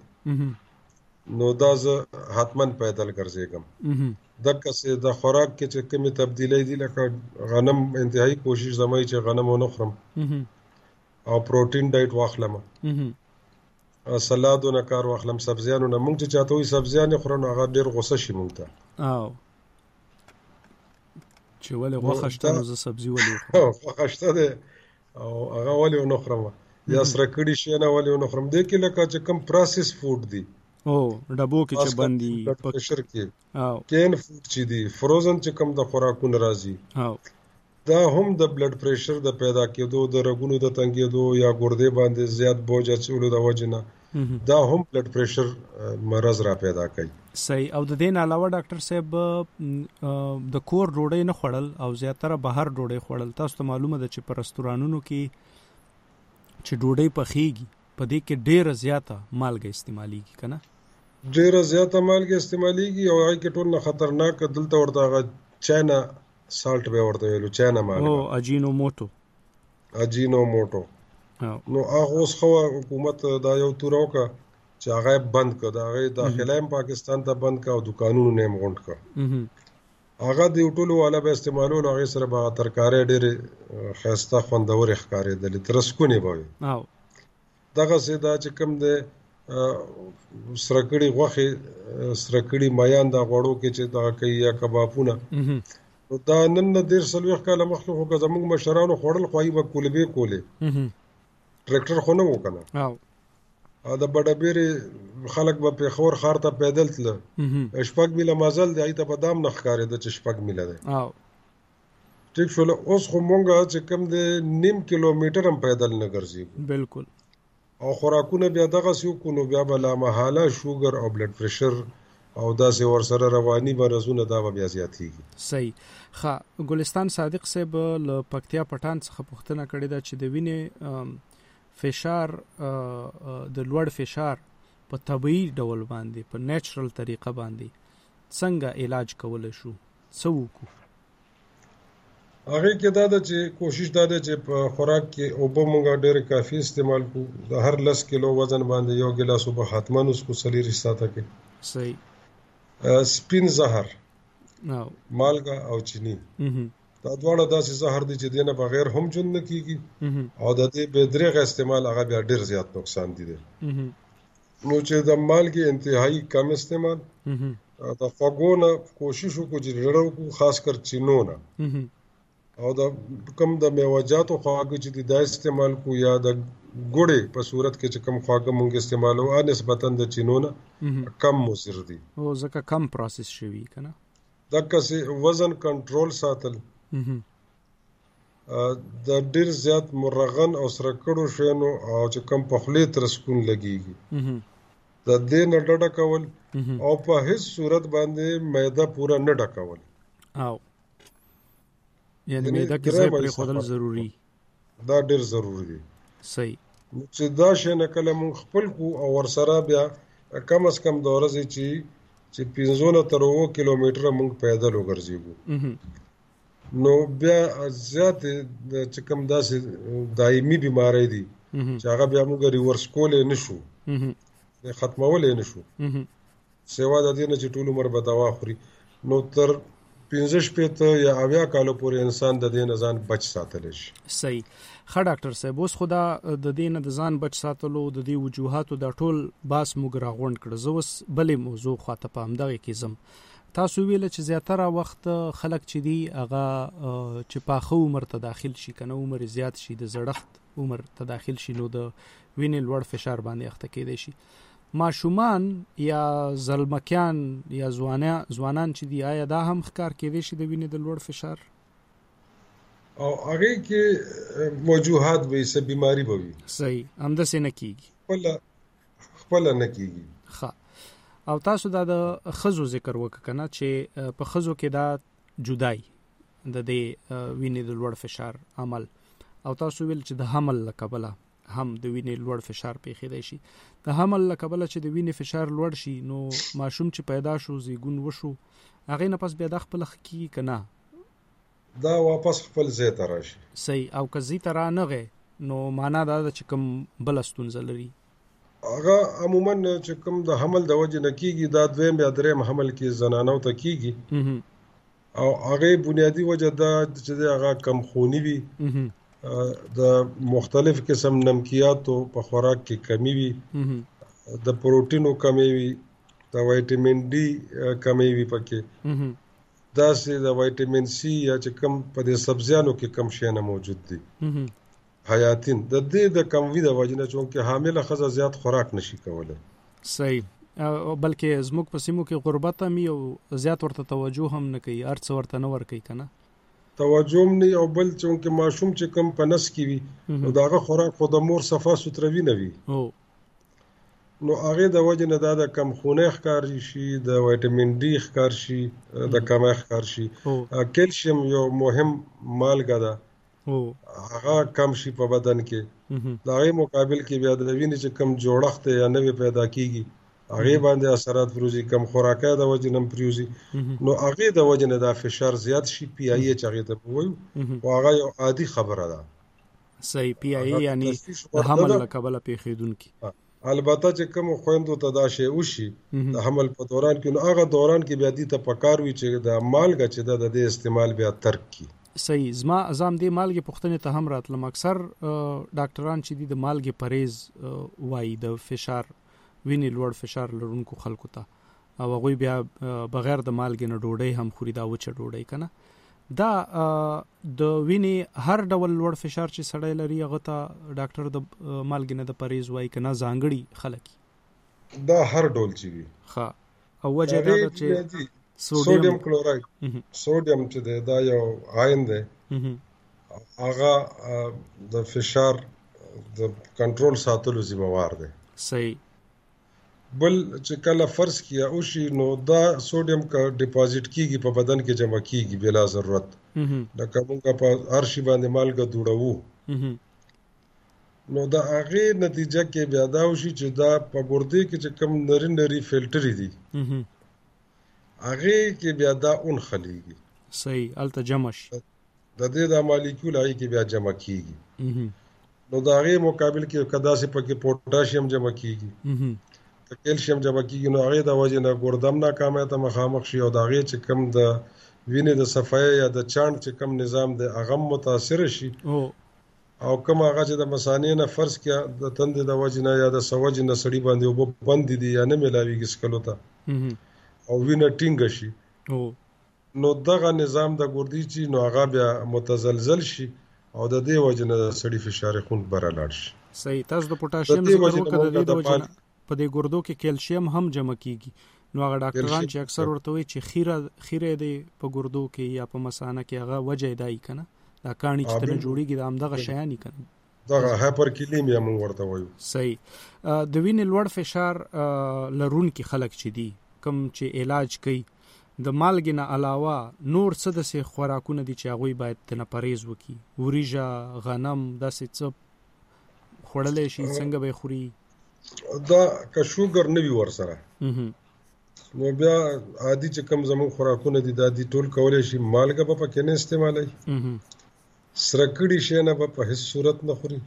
نو دا زه حتما پیدل ګرځېږم. دقسې د خوراک کې چې کومې تبدیلی دي، لکه غنم انتهایی کوشش زما چې غنم ونه خورم او پروټین ډایټ واخلم، سلادو نه کار واخلم، سبزیانو نه. مونږ چې چاته وایي سبزیانې خورو نو هغه ډېر غوسه شي مونږ ته، او چې ولې غوښه شته نو زه سبزي ولې وخورم، غوښه شته دی او هغه ولې ونه خورم، یا سره کړي شی نه ولې ونه خورم. دې کې لکه چې کوم پروسس فوډ دي، او ډبو کې چې بندي، پرشر کې، او کین فوډ چې دي، فروزن چې کوم د خوراکونه راځي، او دا هم د بلډ پریشر د پیدا کېدو، د رګونو د تنګېدو یا ګردې باندې زیات بوج اچولو د وجې نه دا هم بلډ پریشر مرض را پیدا کوي. صحیح. او د دې نه علاوه ډاکټر صاحب د کور ډوډۍ نه خوړل او زیاتره بهر ډوډۍ خوړل، تاسو ته معلومه ده چې په رستورانونو کې چې ډوډۍ پخېږي په دې کې ډېره زیاته مالګه استعمالیږي که نه؟ ډېره زیاته مالګه استعمالیږي او هغې کې ټول نه خطرناک دلته ورته هغه چاینا سالټ به ورته ویلو، چاینا مالګه، او اجینو موټو اجینو موټو. نو هغه اوس خو حکومت دا یو توره وکړه چې هغه یې بند کړه، د هغې داخله هم پاکستان ته بند کړه او دکانونو نه یې غونډ کړه. هغه د ټولو والا به استعمالول، هغې سره به ترکارۍ ډېرې ښایسته خوندورې ښکارېدلې، ترسکونې به وي. دغسې دا چې کوم دی سره کړي غوښې، سره کړي میان دا غوړو کې چې دغه کوي یا کبابونه، نو دا نن نه دېرش څلوېښت کاله مخکې خو که زموږ مشرانو خوړل خو هغوی به کولبې کولې، ټریکټر خو نه و که نه. او د بډهبېرې خلک به پېښور ښار ته پیدل تله، شپږ میله مزل دی، هغوی ته به دا هم نه ښکارېده چې شپږ میله دی. ټیک شول. اوس خو مونږ چې کوم دی نیم کیلومیټر هم پیدل نه ګرځېږو. بالکل. او خوراکونه بیا دغسې وکړو نو بیا به لامحاله شوګر او بلډ پریشر او داسې ورسره رواني مرضونه دا به بیا زیاتېږي. صحیح. ښه. ګلستان صادق صاحب له پکتیا پټان څخه پوښتنه کړې ده چې د وینې فشار، د لوړ فشار په طبیعي ډول باندې، په نیچرل طریقه باندې څنګه علاج کولی شو، څه وکړو؟ هغې کې دا ده چې کوشش دا ده چې په خوراک کې اوبه مونږ ډېرې کافي استعمال کړو. د هر لس کیلو وزن باندې یو ګیلاس اوبه حتما وڅښو څلېرویشت ساعته کې. صحیح. سپین زهر، مالګه او چینی، دا دواړه داسې زهر دي چې دې نه بغیر هم ژوند نه کېږي، او د دې بې دریغه استعمال هغه بیا ډېر زیات نقصان دي. نو چې د مالګې انتهایی کم استعمال، د خوږو نه کوشش وکړو چې ډېر وکړو، خاص کر چینو نه، او د کوم د میوه‌جاتو خواږه چې دي دا استعمال کو، یا د ګوړې په صورت کې چې کوم خواږه مونږ استعمالو هغه نسبتاً د چینو نه کم مضر دي، او ځکه کم پروسس شوي که نه. دقسې وزن کنټرول ساتل، د ډېر زیات مرغن او سره کړو شیانو او چې کوم په خولې ترسکون لګېږي د دې نه ډډه کول، او په هیڅ صورت باندې معده پوره نه ډکول. او یعنی معده کې ځای پرېښودل ضروري، دا ډېر ضروري دی. صحیح. چې دا شی نه کله مونږ خپل کو او ورسره بیا کم از کم د ورځې چې چې پنځه نه تر اووه کیلومتره مونږ پیدل وګرځېږو، نو بیا زیاتې د چې کوم داسې دایمي بیماری دي چې هغه بیا مونږ ریورس کولی نه شو، ختمولی نه شو، سوا د دې نه چې ټول عمر به دوا خوري. نو تر پنځه شپېته یا اویا کالو پورې انسان د دې نه ځان بچ ساتلی شي. صحیح. ښه ډاکټر صاحب، اوس خو دا د دې نه د ځان بچ ساتلو د دې وجوهاتو دا ټول باس موږ راغونډ کړه. زه اوس بلې موضوع خواته په همدغې کې ځم. تاسو ویله چې زیاتره وخت خلک چې دي هغه چې پاخه عمر ته داخل شي، که نه عمر زیات شي، د زړښت عمر ته داخل شي، نو د وینې لوړ فشار باندې اخته کېدی شي. ماشومان یا زلمکیان یا ځوانان چې دي، آیا دا هم ښکار کېدی شي د وینې د لوړ فشار؟ او هغې کې وجوهات به څه بیماري به وي. صحیح. همداسې نه کېږي، خپله خپله نه کېږي. ښه. او تاسو دا د ښځو ذکر وکړه که نه، چې په ښځو کې دا جدای د دې وینې د لوړ فشار عمل، او تاسو ویل چې د حمل له کبله هم د وینې لوړ فشار پیښیدای شي. د حمل له کبله چې د وینې فشار لوړ شي، نو ماشوم چې پیدا شو، زیږون وشو، هغې نه پس بیا دا خپله ښه کېږي که نه؟ دا واپس خپل ځای ته راشي. صحیح. او که ځای ته رانغی نو معنا دا ده چې کوم بله ستونزه لري. هغه عموما چې کوم د حمل د وجې نه کېږي، دا دویم یا دریم حمل کې زنانو ته کېږي، او هغې بنیادي وجه دا چې دی هغه کمخوني وي، د مختلف قسم نمکیاتو په خوراک کې کمی وي، د پروټینو کمی وي، د وایټامین ډي کمی وي پکې، داسې د وایټامین سی یا چې کم په دې سبزیانو کې کم شیانه موجود دي، حیاتین. د دې د کموي د وجې نه چونکې حامله ښځه زیات خوراک نشي کولی. صحیح. بلکې زموږ په سیمو کې غربت هم او زیات ورته توجه هم نه کوي، هر څه ورته نه ورکوي که نه؟ توجه نه او بل چې ماشوم چې کم پنس کی وي نو داغه خوراک خو د مور صفه ستروي نه وي او نو هغه د وجه نه دا د کم خونه ښکار شي د وټامین ډي ښکار شي د کم ښکار شي کیلشیم یو مهم مالګه ده او هغه کم شي په بدن کې دا غي مقابل کې بیا د وینې چې کم جوړښت یا نوې پیدا کیږي هغه باندې اثرات پروزي کم خوراکه د وجه نم پروزي نو هغه د وجه نه د فشار زیات شي پی آی ایچ هغه ته وایو او هغه یو عادي خبره ده صحیح پی آی یعنی د حمل لقبله پیښیدونکي البته چې کوم خويندو ته دا شی وشي د حمل په دوران کې نو هغه دوران کې بیا دي ته پکار وي چې د مالګه چې د استعمال بیا ترک کی صحیح زما ازام دی مالګي پختنه ته هم راتلم اکثر ډاکټران چې دي د مالګي پرهیز وایي د فشار وینې لوړ فشار لرونکو خلکو ته او هغه بیا بغیر د مالګي نه ډوډۍ هم خوري دا وچه ډوډۍ کنه دا د وینې هر ډول لوړ فشار چې سړی لري هغه ته ډاکټر د مالګي نه د پرهیز وایي کنه ځانګړي خلک دا هر ډول چې وي ها او وجه دا چې سوډیم کلوراید سوډیم چې دا یو عین دی هغه د فشار د کنټرول ساتلو ذمہوار دی صحیح بل چې کله فرض کیا او شي نو دا سوډیم کا ډیپازیټ کیږي په بدن کې جمع کیږي بلا ضرورت لکه موږ په هر شي باندې مالګه دوړو نو دا هغه نتیجه کې بیا دا وشي چې دا په ګردې کې چې کم نری نری فلټر دي هغه کې بیا دا اون خلیږي صحیح الته جمع شي د دې د مالیکول هغه کې بیا جمع کیږي نو دا هغه مقابل کې کدا سي پکې پوتاشیم جمع کیږي ته کیلشیم جمع کیږي نو هغه د وجه نه ګردم ناکامه ته مخامخ شي او دا هغه چې کم د وینې د صفای یا د چاند چې کم نظام د هغه متاثر شي او کوم هغه چې د مسانې نه فرض کیا د تند د وجه نه یا د سوج نه سړی باندې وب بند دي یا نه ملاويږي سکلو ته او وینه ټینګ شي نو دغه نظام د ګردی چې نو هغه بیا متزلزل شي او د دې وجه نه سړی فشار خون بره لاړ شي صحیح تاسو د پوتاشیم ذکر وکړه د دې وجه په دې ګردو کې کیلشیم هم جمع کیږي نو هغه ډاکټران چې اکثر ورته وایي چې خیره خیره دی په ګردو کې یا په مثانه کې هغه وجه دی کنه دا کانی چې تنه جوړیږي د امدغه شیانی کنه دغه هایپرکلیمیا موږ ورته وایو صحیح د وینې لوړ فشار لرونکي خلک چې دي کوم چې علاج کوي د مالګې نه علاوه نور څه د سي خوراکونه دي چې هغه باید تنه پرهیز وکي وریجا غنم داسې څه خورلې شي څنګه به خوري دا که شوګر نه وي ورسره نو بیا عادي چې کم زمون خوراکونه دي دا دي ټول کولای شي مالګه په پکې نه استعمالي سرکړی شي نه په هیڅ صورت نه خوري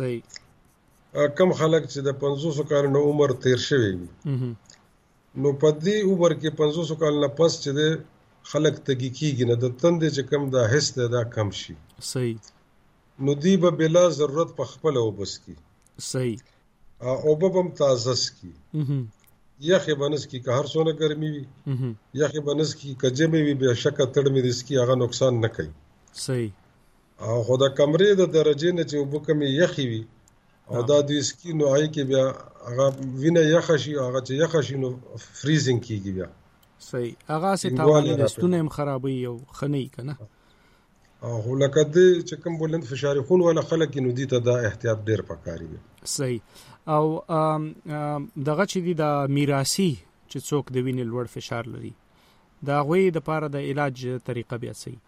صحیح کم خلک چې د پنځوس کالو عمر تیر شوی وي نو په دې عمر کې پنځوس کال نه پس چې د خلک تګی کیږي نه د تند چې کم دا حس ده دا کم شي صحیح نو دی به بلا ضرورت په خپل وبس کی صحیح او به هم تازه کی یخه بنس کی که هر څونه ګرمي وي یخه بنس کی کجمه وي به شک تړ مې رسکی هغه نقصان نه کوي صحیح او خو د کمرې د درجه نه چې وبکمې یخي وي او دا د سکی نو آی کې بیا هغه وینه یخ شي هغه چې یخ شي نو فریزینګ کیږي بیا صحیح هغه سي تاوان رستونه هم خرابوي او خنۍ کنه او لکه دې چې کوم بلند فشار خون ولا خلک نو دي ته دا احتیاط ډیر پکاري صحیح او دغه چې دي د میراثي چې څوک د وینې لوړ فشار لري دا غوي د پاره د علاج طریقه بیا صحیح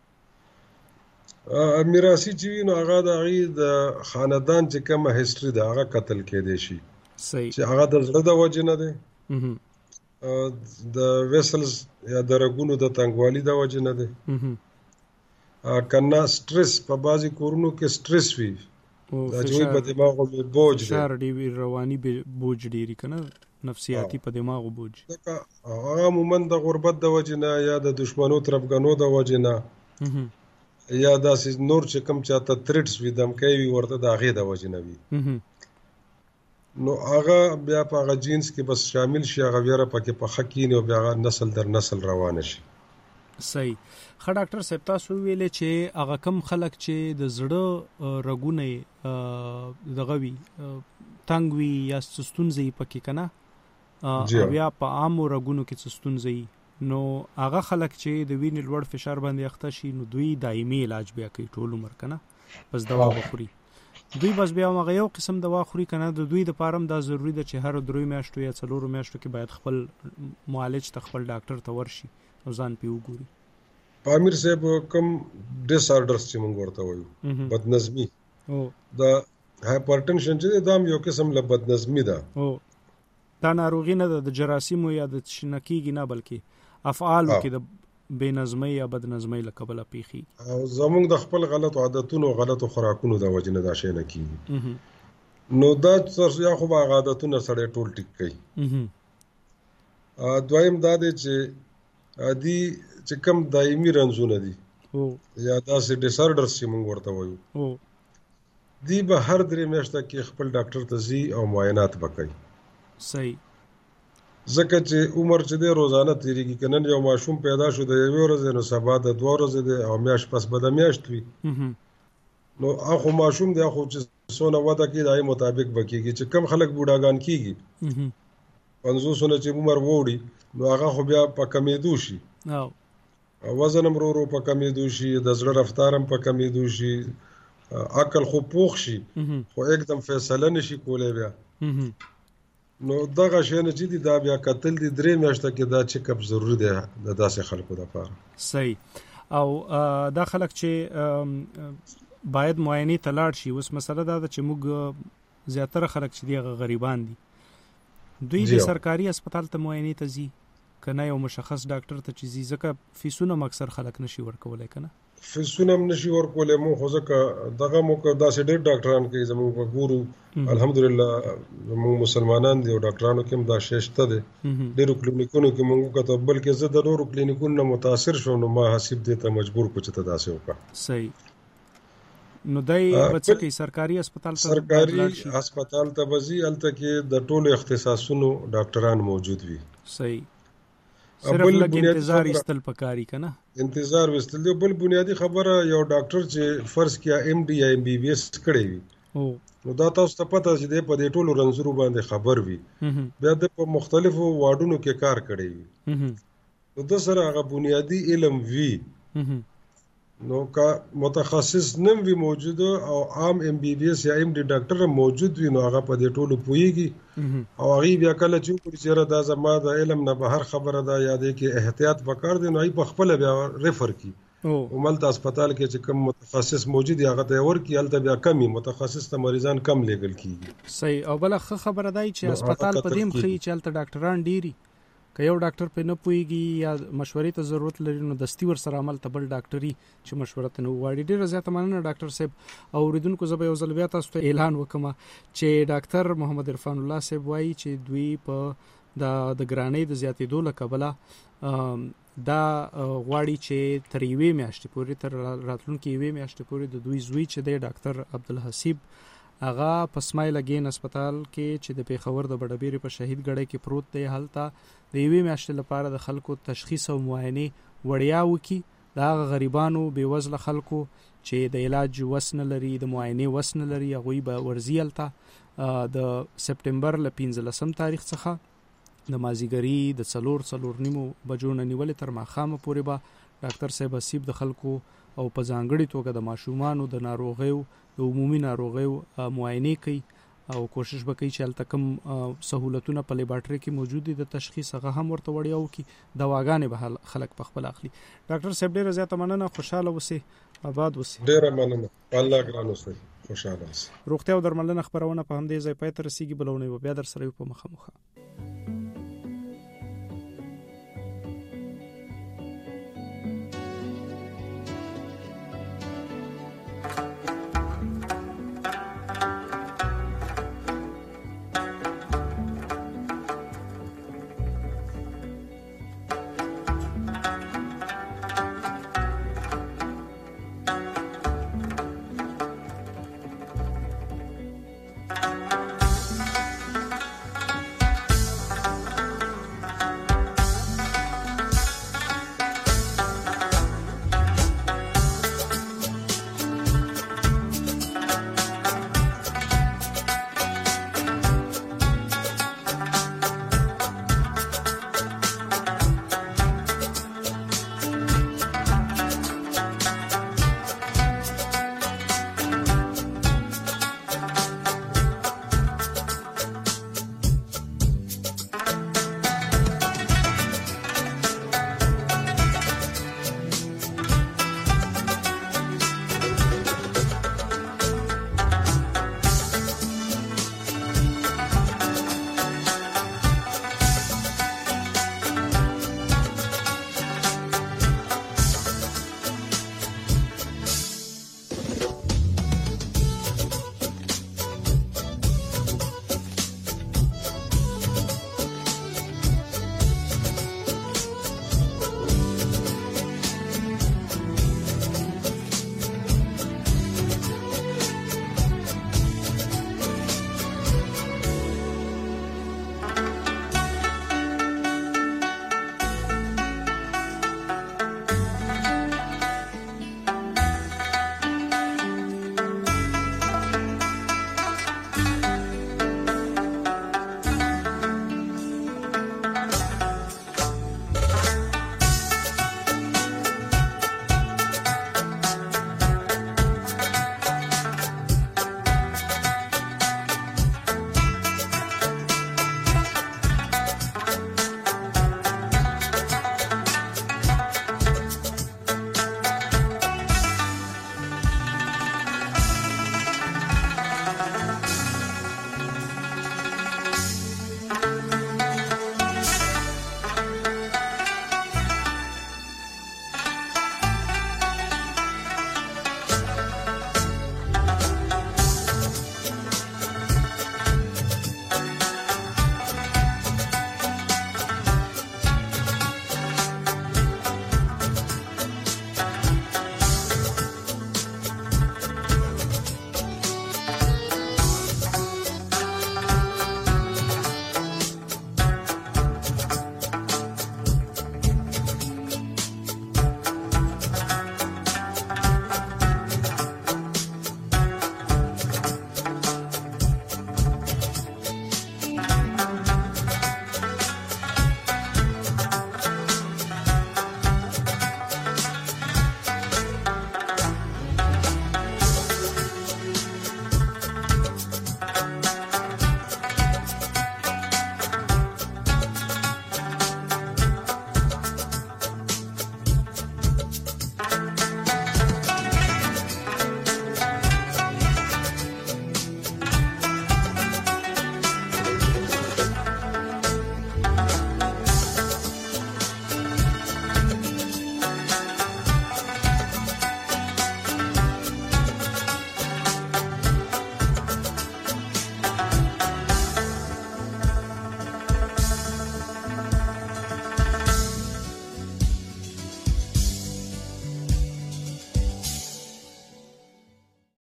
میراثي چې نو هغه د غي د خاندان چې کومه هیستوري دا هغه قتل کېدې شي صحیح چې هغه د زړه د وجه نه ده د ویسلز یا د رګونو د تنګوالي د وجه نه ده کنا سټرس په بازي کورونو کې سټرس وي دا چې په دماغو به بوج دی شر دی رواني بوج ډیری کنه نفسیاتی په دماغو بوج هغه مومن د غربت د وجه نه یا د دشمنو طرفګنو د وجه نه یا داسې نور چې کم چاته تریټس وي دمکې وي ورته د هغې د وجې نه وي نو هغه بیا په هغه جینس کې بس شامل شي هغه ویره پکې پخه کیني او بیا هغه نسل در نسل روانه شي صحیح ښه ډاکټر صاحب تاسو ویلې چې هغه کم خلک چې د زړه رګونه دغه وي تنګ وي یا ستونزې پکې کنه بیا په عامو رګونو کې ستونزې نو هغه خلک چې د وینې لوړ فشار باندې اخته شي نو دوی دایمي علاج بیا کوي ټول عمر کنه بس دوا بخوري دوی بس بیا هغه یو قسم دوا خوري کنه د دوی د پارم دا ضروری ده چې هر درې میاشتو یا څلور میاشتو کې باید خپل معالج ته خپل ډاکټر ته ورشي او ځان پی وګوري پامیر صاحب کوم ډیس آرډرز چې موږ ورته وایو بدنظمی او دا هایپرټنشن چې دا یو قسم له بدنظمی ده او دا ناروغي نه د جراثیمو یا د شنکیږي نه بلکې افعالو کې د بے نظمی یا بد نظمی له کبله پیخي او زموږ د خپل غلط عادتونو غلط خوراکونو د وجنه دا شي نه کیږي نو دا تر یا خو با عادتونه سره ټول ټیک کوي ا دویم دا دی چې ادي چې کم دایمي رنځونه دي او یا دا سه ډیسارډرز چې موږ ورته وایو او دی به هر درې میاشتې کې خپل ډاکټر ته ځي او معاینات وکړي صحیح زکه چې عمر چې د روزانه تیریږي کنن یو ماشوم پیدا شو د یو ورځې نو سبا د دوه ورځې د او میاش پس به د میاشت وي نو هغه ماشوم د هغه چې سونه ودا کې دای مطابق بکیږي چې کم خلک بوډاګان کیږي پنځوس سونه چې عمر وړي نو هغه خو بیا په کمیدو شي او وزن هم ورو په کمیدو شي د زړه رفتار هم په کمیدو شي عقل خو پوخ شي خو एकदम فیصله نشي کولای بیا نو دغه شی نه چې دا بیا قتل دي درې میاشتې کې دا چیک اپ ضروری دی د داسې خلکو لپاره صحیح او دا خلک چې باید معاینه ته لاړ شي اوس مسله دا ده چې موږ زیاتره خلک چې دی غریبان دي دوی د سرکاري هسپتال ته معاینه ته ځي کنه یو مشخص ډاکټر ته چې ځکه فیسونه اکثر خلک نشي ورکولای کنه فیسونه نشي ورکولای مو خو ځکه دغه مو داسې ډېر ډاکټران کوي زموږ په ګورو الحمدلله موږ مسلمانان دي او ډاکټرانو کې هم دا شته دي ډېرو کلینیکونو کې موږ کته بلکې زه د نورو کلینیکونو نه متاثر شوم نو ما حساب دې ته مجبور کو چې ته داسې وکړه صحیح نو دای بچ کی سرکاري هسپتال ته سرکاري هسپتال ته وزي الته کې د ټولو اختصاصونو ډاکټران موجود وي صحیح صرف لګ انتظار استل پکاري کنه انتظار وستل دی بل بنیادی خبره یو ډاکټر چې فرض کیا ایم ډي یا ایم بي بي اس کړی وي او نو دا تاسو ته پته چې د په دې ټولو رنځورو باندې خبر وي بیا د په مختلفو واردونو کې کار کړی وي نو د سره هغه بنیادی علم وی نو کا متخصص نم وی موجود او عام ام بي بي اس یا ایم ډي ډاکټر موجود وي نو هغه په دې ټولو پويږي او هغه بیا کله چې چیرې دا زما د علم نه بهر خبره ده یا د کې احتیاط وکړ دي نو ای په خپل بیا ریفر کی او ملت هسپتال کې چې کوم متخصص موجود هغه ته ورکی الته بیا کمی متخصص ته مریضان کم لګل کیږي صحیح او بل خبره ده چې هسپتال په دې مخې چې الته ډاکټران ډيري که یو ډاکټر په نه پويږي یا مشورې ته ضرورت لري نو دستي ور سره عمل ته بل ډاکټري چې مشوره ته نو واړي ډیره زیاته مننه ډاکټر صاحب او ریدونکو زبې یو ځل بیا تاسو ته اعلان وکم چې ډاکټر محمد عرفان الله صاحب وایي چې دوی په د د ګرانۍ د زیاتې دوله کبله دا غواړي چې تر یوې میاشتې پورې تر راتلونکي یوې میاشتې پورې د دوی زوی چې دی ډاکټر عبدالحسیب هغه په اسماعیل اگین هسپتال کې چې د پیښور د بډبیري په شهید ګړی کې پروت دی هلته د یوې میاشتې لپاره د خلکو تشخیص او معاینه وړیا وکي دا غریبانو بیوزله خلکو چې د علاج وسنه لري د معاینه وسنه لري هغه به ورزیلته د سپټمبر ل پنځلسم تاریخ څخه د مازیګری د څلور څلور نیمو بجو نه نیولې تر ماښامه پورې به ډاکټر صاحب حسیب د خلکو او په ځانګړي توګه د ماشومانو د ناروغیو د عمومي ناروغیو معاینه کوي او کوشش وکړي چې الته کوم سہولتونه په لیبارټری کې موجود دي د تشخیص هغه هم ورته وړیا وکي دواګانې به خلک په خپل اخلي ډاکټر صاحب ډیره زیاته مننه خوشاله اوسئ آباد اوسئ ډیره مننه الله ګران اوسئ خوشاله اوسئ روغتیا او درملنه خبرونه په همدې ځای پای ته رسیدي بلونه بیا در سره په مخه مخه